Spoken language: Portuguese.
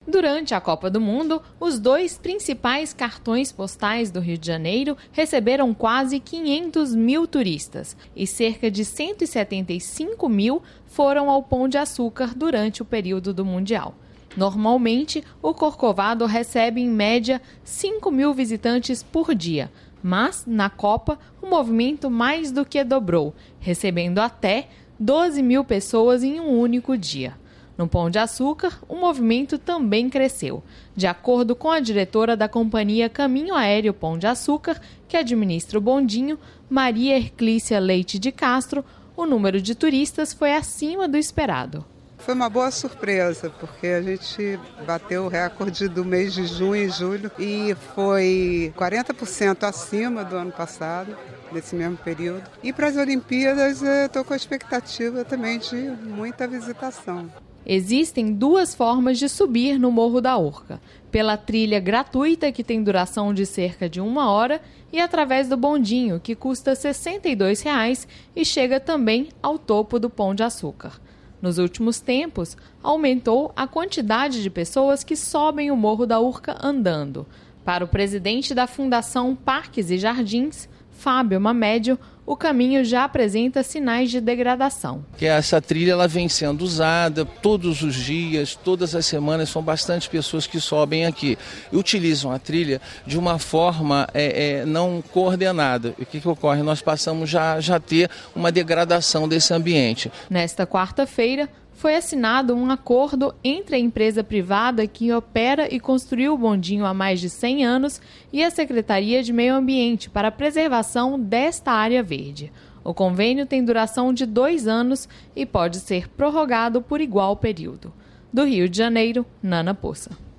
Durante a Copa do Mundo, os 2 principais cartões postais do Rio de Janeiro receberam quase 500 mil turistas e cerca de 175 mil foram ao Pão de Açúcar durante o período do Mundial. Normalmente, o Corcovado recebe em média 5 mil visitantes por dia, mas na Copa o movimento mais do que dobrou, recebendo até 12 mil pessoas em um único dia. No Pão de Açúcar, o movimento também cresceu. De acordo com a diretora da companhia Caminho Aéreo Pão de Açúcar, que administra o bondinho, Maria Herclícia Leite de Castro, o número de turistas foi acima do esperado. Foi uma boa surpresa, porque a gente bateu o recorde do mês de junho e julho e foi 40% acima do ano passado, nesse mesmo período. E para as Olimpíadas, eu estou com a expectativa também de muita visitação. Existem 2 formas de subir no Morro da Urca: pela trilha gratuita, que tem duração de cerca de 1 hora, e através do bondinho, que custa R$ 62 e chega também ao topo do Pão de Açúcar. Nos últimos tempos, aumentou a quantidade de pessoas que sobem o Morro da Urca andando. Para o presidente da Fundação Parques e Jardins, Fábio Mamédio, o caminho já apresenta sinais de degradação. Essa trilha ela vem sendo usada todos os dias, todas as semanas, são bastante pessoas que sobem aqui e utilizam a trilha de uma forma não coordenada. E o que ocorre? Nós passamos já a ter uma degradação desse ambiente. Nesta quarta-feira, foi assinado um acordo entre a empresa privada que opera e construiu o bondinho há mais de 100 anos e a Secretaria de Meio Ambiente para a preservação desta área verde. O convênio tem duração de 2 anos e pode ser prorrogado por igual período. Do Rio de Janeiro, Nana Poça.